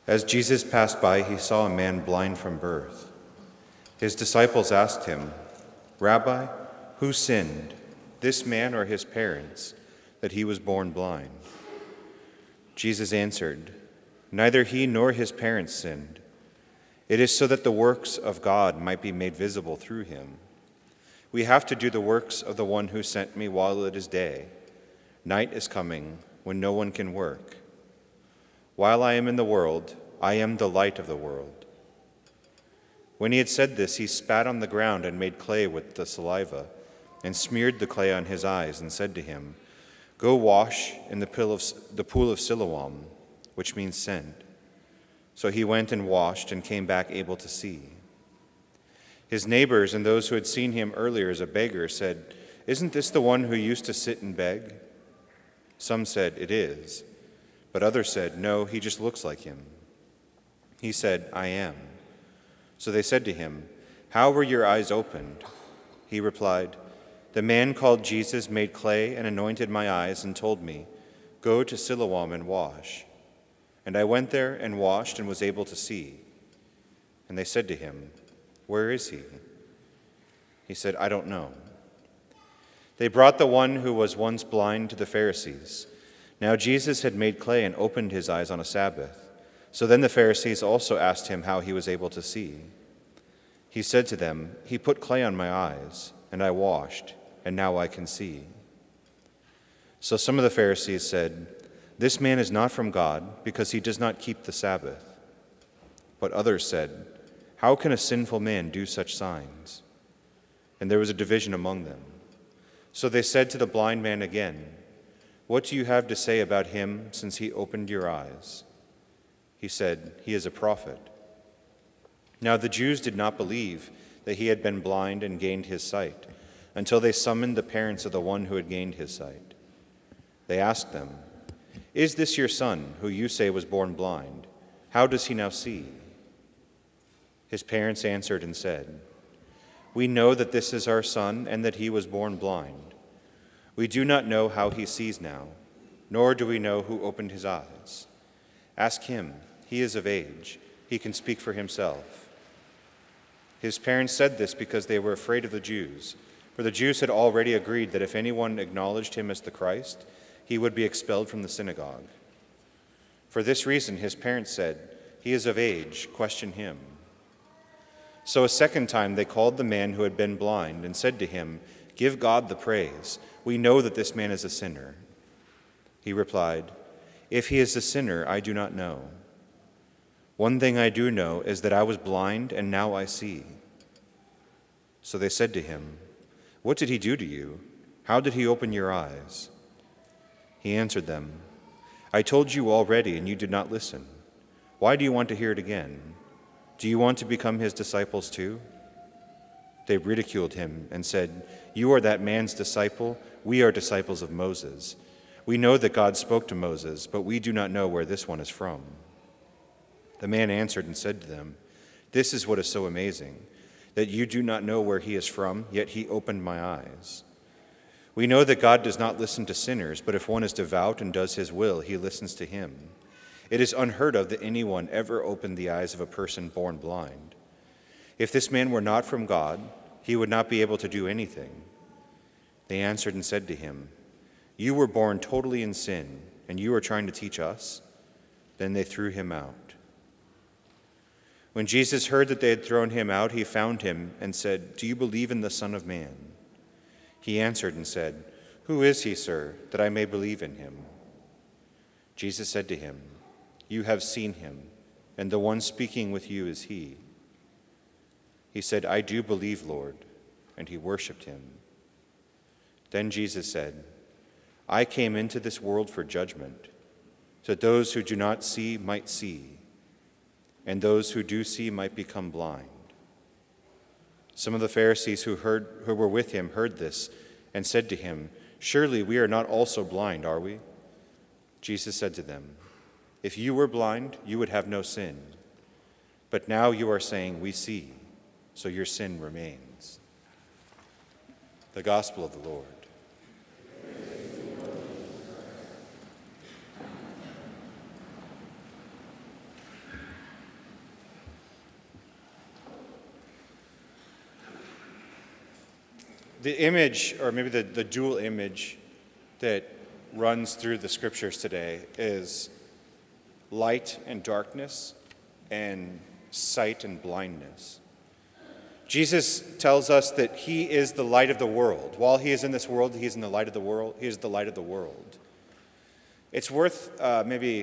As Jesus passed by, he saw a man blind from birth. His disciples asked him, "Rabbi, who sinned, this man or his parents, that he was born blind?" Jesus answered, "Neither he nor his parents sinned. It is so that the works of God might be made visible through him. We have to do the works of the one who sent me while it is day. Night is coming when no one can work. While I am in the world, I am the light of the world." When he had said this, he spat on the ground and made clay with the saliva, and smeared the clay on his eyes, and said to him, "Go wash in the pool of Siloam," which means sent. So he went and washed and came back able to see. His neighbors and those who had seen him earlier as a beggar said, "Isn't this the one who used to sit and beg?" Some said, "It is." But others said, "No, he just looks like him." He said, "I am." So they said to him, "How were your eyes opened?" He replied, "The man called Jesus made clay and anointed my eyes and told me, 'Go to Siloam and wash.' And I went there and washed and was able to see." And they said to him, "Where is he?" He said, "I don't know." They brought the one who was once blind to the Pharisees. Now Jesus had made clay and opened his eyes on a Sabbath. So then the Pharisees also asked him how he was able to see. He said to them, "He put clay on my eyes, and I washed, and now I can see." So some of the Pharisees said, "This man is not from God, because he does not keep the Sabbath." But others said, "How can a sinful man do such signs?" And there was a division among them. So they said to the blind man again, "What do you have to say about him since he opened your eyes?" He said, "He is a prophet." Now the Jews did not believe that he had been blind and gained his sight, until they summoned the parents of the one who had gained his sight. They asked them, "Is this your son, who you say was born blind? How does he now see?" His parents answered and said, "We know that this is our son and that he was born blind. We do not know how he sees now, nor do we know who opened his eyes. Ask him, he is of age. He can speak for himself." His parents said this because they were afraid of the Jews, for the Jews had already agreed that if anyone acknowledged him as the Christ, he would be expelled from the synagogue. For this reason, his parents said, "He is of age, question him." So a second time they called the man who had been blind and said to him, "Give God the praise. We know that this man is a sinner." He replied, "If he is a sinner, I do not know. One thing I do know is that I was blind and now I see." So they said to him, "What did he do to you? How did he open your eyes?" He answered them, "I told you already and you did not listen. Why do you want to hear it again? Do you want to become his disciples too?" They ridiculed him and said, "You are that man's disciple. We are disciples of Moses. We know that God spoke to Moses, but we do not know where this one is from." The man answered and said to them, "This is what is so amazing, that you do not know where he is from, yet he opened my eyes. We know that God does not listen to sinners, but if one is devout and does his will, he listens to him. It is unheard of that anyone ever opened the eyes of a person born blind. If this man were not from God, he would not be able to do anything." They answered and said to him, "You were born totally in sin, and you are trying to teach us?" Then they threw him out. When Jesus heard that they had thrown him out, he found him and said, "Do you believe in the Son of Man?" He answered and said, "Who is he, sir, that I may believe in him?" Jesus said to him, "You have seen him, and the one speaking with you is he." He said, "I do believe, Lord," and he worshipped him. Then Jesus said, "I came into this world for judgment, so that those who do not see might see, and those who do see might become blind." Some of the Pharisees who were with him heard this and said to him, "Surely we are not also blind, are we?" Jesus said to them, "If you were blind, you would have no sin. But now you are saying, 'We see,' so your sin remains." The Gospel of the Lord. The image, or maybe the dual image that runs through the scriptures today is light and darkness and sight and blindness. Jesus tells us that he is the light of the world. While he is in this world, he is in the light of the world. He is the light of the world. It's worth maybe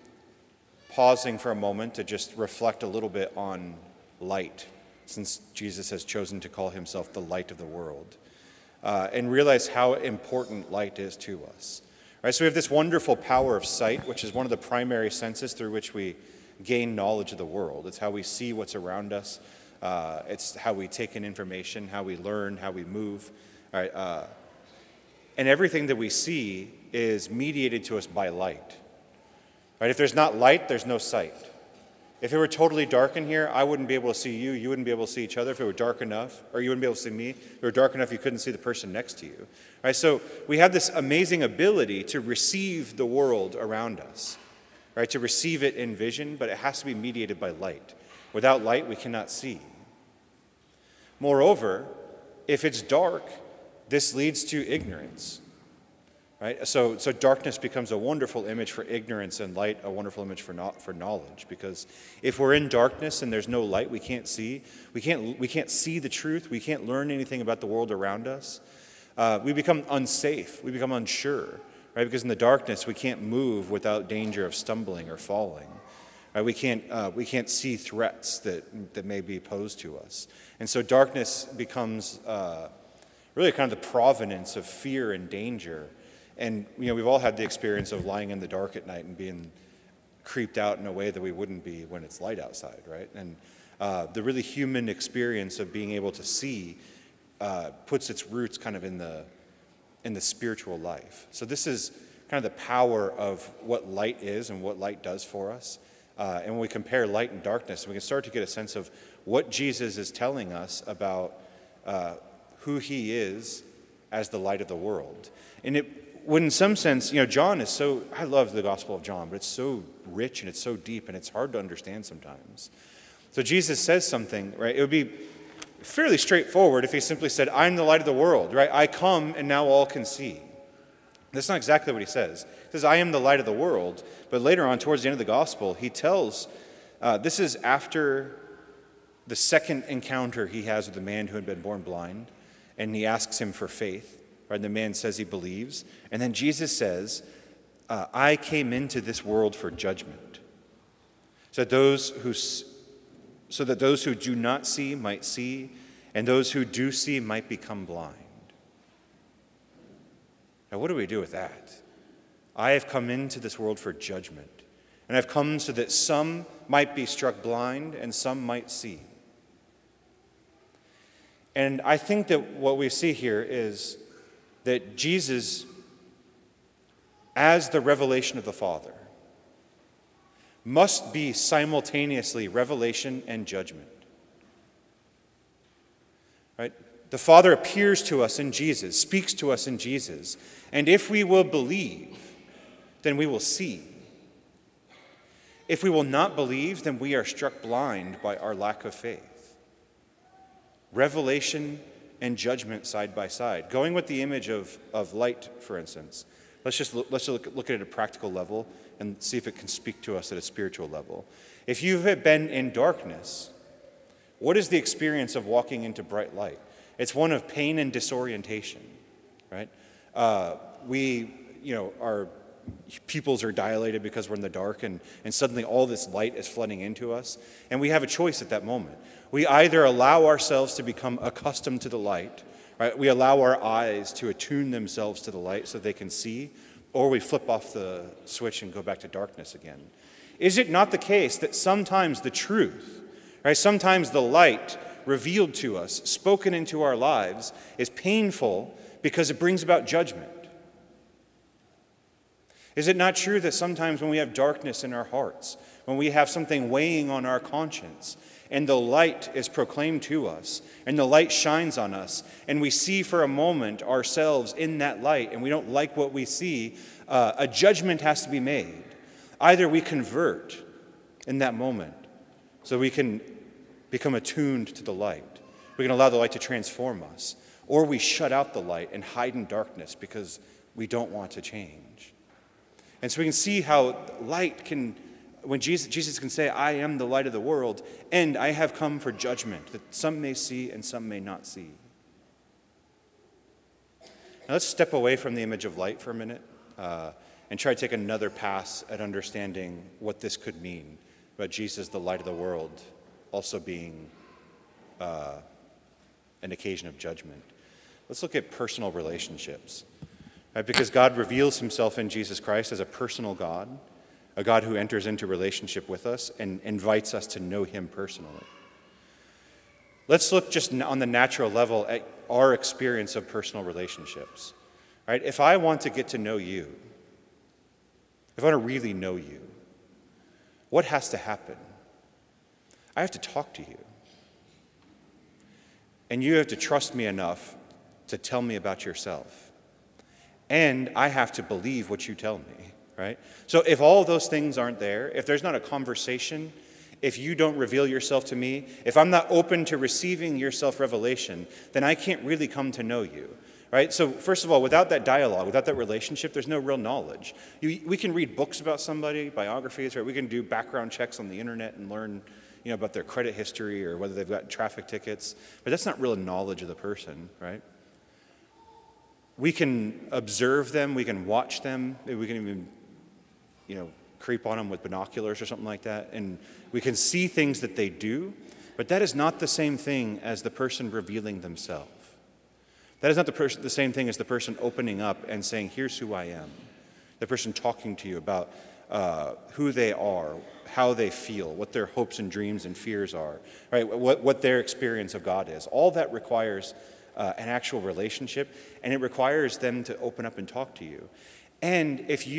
pausing for a moment to just reflect a little bit on light, since Jesus has chosen to call himself the light of the world, and realize how important light is to us. Right, so we have this wonderful power of sight, which is one of the primary senses through which we gain knowledge of the world. It's how we see what's around us. It's how we take in information, how we learn, how we move. All right, and everything that we see is mediated to us by light. Right? If there's not light, there's no sight. If it were totally dark in here, I wouldn't be able to see you. You wouldn't be able to see each other if it were dark enough, or you wouldn't be able to see me. If it were dark enough, you couldn't see the person next to you. Right? So we have this amazing ability to receive the world around us, right? To receive it in vision, but it has to be mediated by light. Without light, we cannot see. Moreover, if it's dark, this leads to ignorance. Right? So darkness becomes a wonderful image for ignorance, and light a wonderful image for knowledge. Because if we're in darkness and there's no light, we can't see. We can't see the truth. We can't learn anything about the world around us. We become unsafe. We become unsure. Right? Because in the darkness, we can't move without danger of stumbling or falling. Right? We can't see threats that may be posed to us. And so darkness becomes really kind of the provenance of fear and danger. And, we've all had the experience of lying in the dark at night and being creeped out in a way that we wouldn't be when it's light outside, right? And the really human experience of being able to see puts its roots kind of in the spiritual life. So this is kind of the power of what light is and what light does for us. And when we compare light and darkness, we can start to get a sense of what Jesus is telling us about who he is as the light of the world. And when in some sense, John is I love the Gospel of John, but it's so rich and it's so deep and it's hard to understand sometimes. So Jesus says something, right? It would be fairly straightforward if he simply said, I'm the light of the world, right? I come and now all can see. That's not exactly what he says. He says, I am the light of the world. But later on, towards the end of the Gospel, he tells, this is after the second encounter he has with the man who had been born blind, and he asks him for faith. Right, and the man says he believes. And then Jesus says, I came into this world for judgment, so that those who do not see might see, and those who do see might become blind. Now, what do we do with that? I have come into this world for judgment, and I've come so that some might be struck blind and some might see. And I think that what we see here is that Jesus, as the revelation of the Father, must be simultaneously revelation and judgment. Right? The Father appears to us in Jesus, speaks to us in Jesus, and if we will believe, then we will see. If we will not believe, then we are struck blind by our lack of faith. Revelation and judgment side by side. Going with the image of light, for instance, let's look at it at a practical level and see if it can speak to us at a spiritual level. If you have been in darkness, what is the experience of walking into bright light? It's one of pain and disorientation, right? Our pupils are dilated because we're in the dark, and suddenly all this light is flooding into us, and we have a choice at that moment. We either allow ourselves to become accustomed to the light, right? We allow our eyes to attune themselves to the light so they can see, or we flip off the switch and go back to darkness again. Is it not the case that sometimes the truth, right, sometimes the light revealed to us, spoken into our lives, is painful because it brings about judgment? Is it not true that sometimes when we have darkness in our hearts, when we have something weighing on our conscience, and the light is proclaimed to us, and the light shines on us, and we see for a moment ourselves in that light, and we don't like what we see, a judgment has to be made. Either we convert in that moment so we can become attuned to the light. We can allow the light to transform us. or we shut out the light and hide in darkness because we don't want to change. And so we can see how light can, when Jesus can say, I am the light of the world, and I have come for judgment, that some may see and some may not see. Now let's step away from the image of light for a minute and try to take another pass at understanding what this could mean about Jesus, the light of the world, also being an occasion of judgment. Let's look at personal relationships. Right? Because God reveals himself in Jesus Christ as a personal God, a God who enters into relationship with us and invites us to know him personally. Let's look just on the natural level at our experience of personal relationships. Right? If I want to get to know you, if I want to really know you, what has to happen? I have to talk to you. And you have to trust me enough to tell me about yourself. And I have to believe what you tell me, right? So if all of those things aren't there, if there's not a conversation, if you don't reveal yourself to me, if I'm not open to receiving your self-revelation, then I can't really come to know you, right? So first of all, without that dialogue, without that relationship, there's no real knowledge. We can read books about somebody, biographies, right? We can do background checks on the internet and learn about their credit history or whether they've got traffic tickets, but that's not real knowledge of the person, right? We can observe them, we can watch them, maybe we can even, creep on them with binoculars or something like that, and we can see things that they do, but that is not the same thing as the person revealing themselves. That is not the same thing as the person opening up and saying, here's who I am. The person talking to you about who they are, how they feel, what their hopes and dreams and fears are, right? What their experience of God is. All that requires an actual relationship, and it requires them to open up and talk to you. And if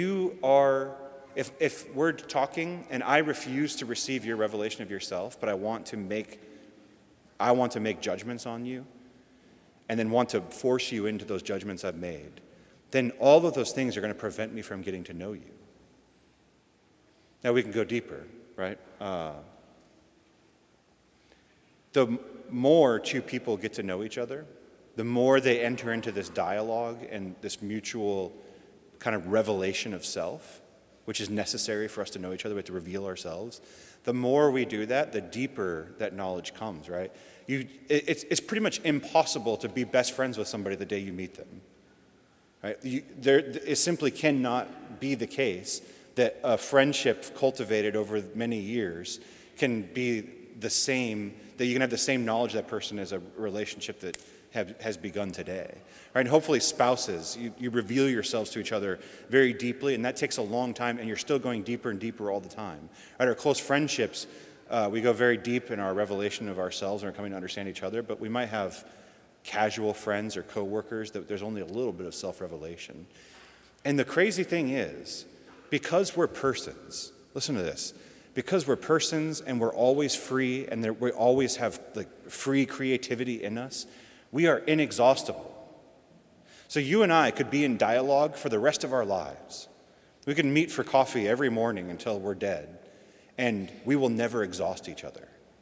we're talking and I refuse to receive your revelation of yourself, but I want to make judgments on you, and then want to force you into those judgments I've made, then all of those things are going to prevent me from getting to know you. Now we can go deeper, right? The more two people get to know each other, the more they enter into this dialogue and this mutual kind of revelation of self, which is necessary for us to know each other, but to reveal ourselves. The more we do that, the deeper that knowledge comes, right? It's pretty much impossible to be best friends with somebody the day you meet them, right? It simply cannot be the case that a friendship cultivated over many years can be the same, that you can have the same knowledge of that person as a relationship that has begun today. Right? And hopefully spouses, you reveal yourselves to each other very deeply, and that takes a long time, and you're still going deeper and deeper all the time. Right? Our close friendships, we go very deep in our revelation of ourselves and are coming to understand each other, but we might have casual friends or coworkers that there's only a little bit of self-revelation. And the crazy thing is, because we're persons, listen to this, because we're persons and we're always free and we always have free creativity in us, we are inexhaustible. So you and I could be in dialogue for the rest of our lives. We can meet for coffee every morning until we're dead, and we will never exhaust each other.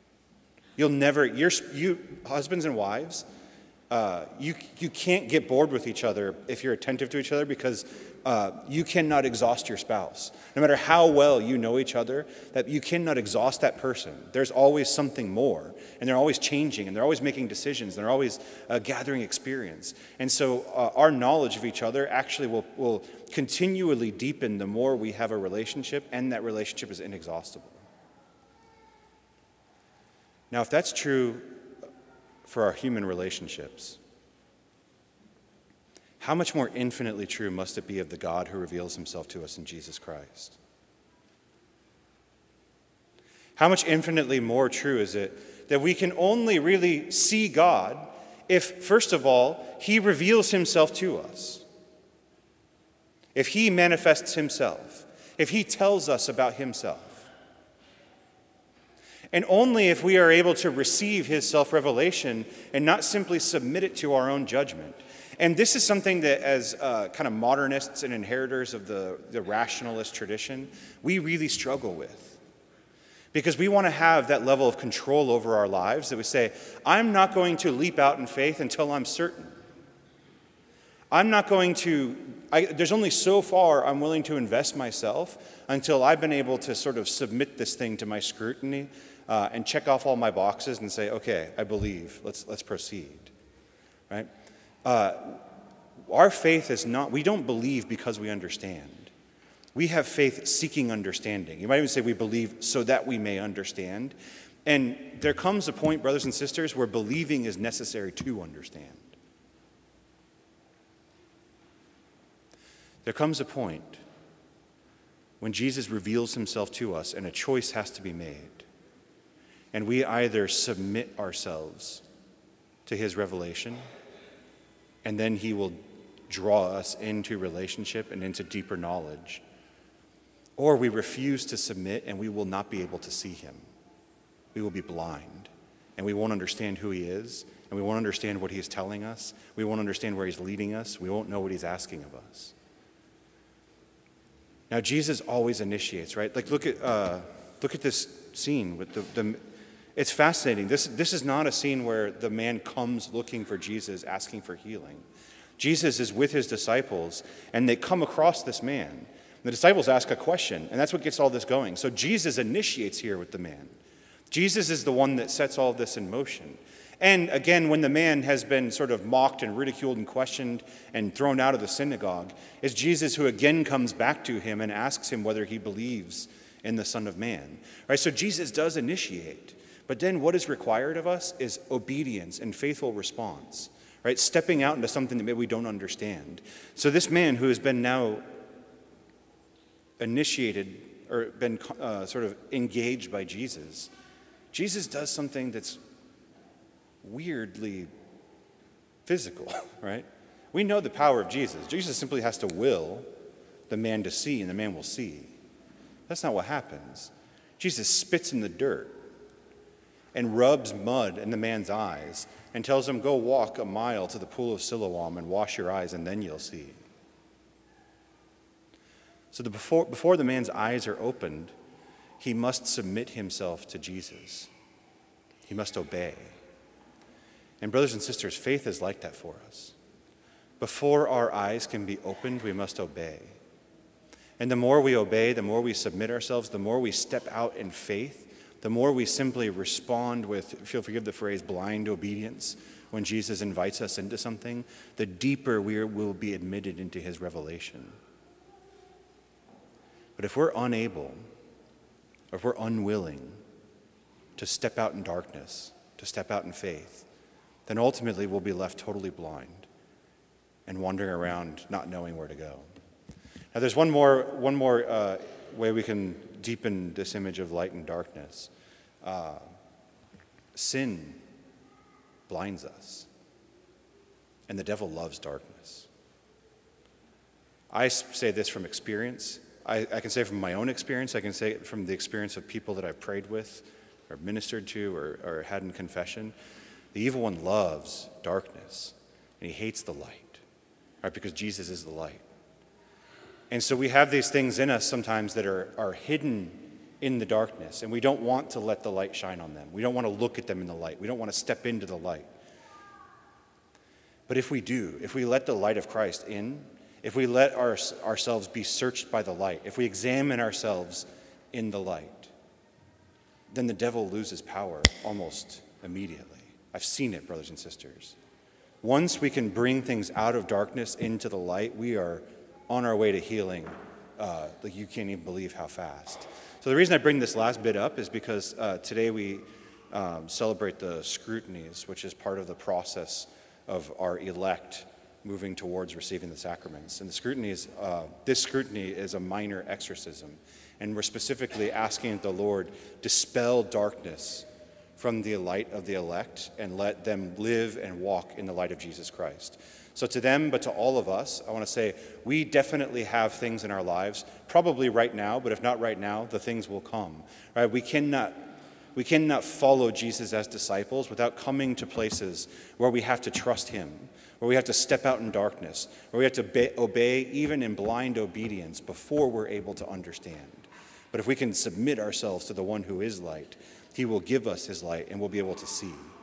You husbands and wives, you can't get bored with each other if you're attentive to each other, because you cannot exhaust your spouse. No matter how well you know each other, that you cannot exhaust that person. There's always something more, and they're always changing, and they're always making decisions, and they're always gathering experience. And so our knowledge of each other actually will continually deepen the more we have a relationship, and that relationship is inexhaustible. Now, if that's true for our human relationships, how much more infinitely true must it be of the God who reveals himself to us in Jesus Christ? How much infinitely more true is it that we can only really see God if, first of all, he reveals himself to us? If he manifests himself, if he tells us about himself. And only if we are able to receive his self-revelation and not simply submit it to our own judgment. And this is something that, as kind of modernists and inheritors of the rationalist tradition, we really struggle with. Because we want to have that level of control over our lives that we say, I'm not going to leap out in faith until I'm certain. I'm not going to, there's only so far I'm willing to invest myself until I've been able to sort of submit this thing to my scrutiny and check off all my boxes and say, okay, I believe, let's proceed, right? Our faith is not, we don't believe because we understand. We have faith seeking understanding. You might even say we believe so that we may understand. And there comes a point, brothers and sisters, where believing is necessary to understand. There comes a point when Jesus reveals himself to us and a choice has to be made. And we either submit ourselves to his revelation, and then he will draw us into relationship and into deeper knowledge, or we refuse to submit and we will not be able to see him. We will be blind, and we won't understand who he is, and we won't understand what he is telling us. We won't understand where he's leading us. We won't know what he's asking of us. Now, Jesus always initiates, right? Like, look at this scene with the it's fascinating. This is not a scene where the man comes looking for Jesus, asking for healing. Jesus is with his disciples, and they come across this man. The disciples ask a question, and that's what gets all this going. So Jesus initiates here with the man. Jesus is the one that sets all of this in motion. And again, when the man has been sort of mocked and ridiculed and questioned and thrown out of the synagogue, it's Jesus who again comes back to him and asks him whether he believes in the Son of Man. Right? So Jesus does initiate. But then what is required of us is obedience and faithful response. Right? Stepping out into something that maybe we don't understand. So this man who has been now initiated or been sort of engaged by Jesus, Jesus does something that's weirdly physical, right? We know the power of Jesus. Jesus simply has to will the man to see, and the man will see. That's not what happens. Jesus spits in the dirt and rubs mud in the man's eyes and tells him, go walk a mile to the pool of Siloam and wash your eyes, and then you'll see. So before the man's eyes are opened, he must submit himself to Jesus. He must obey. And brothers and sisters, faith is like that for us. Before our eyes can be opened, we must obey. And the more we obey, the more we submit ourselves, the more we step out in faith, the more we simply respond with, if you'll forgive the phrase, blind obedience when Jesus invites us into something, the deeper we will be admitted into his revelation. But if we're unable, or if we're unwilling to step out in darkness, to step out in faith, then ultimately we'll be left totally blind and wandering around not knowing where to go. Now there's one more way we can deepen this image of light and darkness. Sin blinds us, and the devil loves darkness. I say this from experience. I can say from my own experience. I can say it from the experience of people that I've prayed with or ministered to or had in confession. The evil one loves darkness, and he hates the light, right? Because Jesus is the light. And so we have these things in us sometimes that are hidden in the darkness, and we don't want to let the light shine on them. We don't want to look at them in the light. We don't want to step into the light. But if we do, if we let the light of Christ in, if we let ourselves be searched by the light, if we examine ourselves in the light, then the devil loses power almost immediately. I've seen it, brothers and sisters. Once we can bring things out of darkness into the light, we are on our way to healing. Like you can't even believe how fast. So the reason I bring this last bit up is because today we celebrate the scrutinies, which is part of the process of our elect moving towards receiving the sacraments. And the scrutinies, this scrutiny is a minor exorcism. And we're specifically asking the Lord dispel darkness from the light of the elect and let them live and walk in the light of Jesus Christ. So to them, but to all of us, I want to say we definitely have things in our lives, probably right now, but if not right now, the things will come. Right? We cannot follow Jesus as disciples without coming to places where we have to trust him, where we have to step out in darkness, where we have to obey even in blind obedience before we're able to understand. But if we can submit ourselves to the one who is light, he will give us his light and we'll be able to see.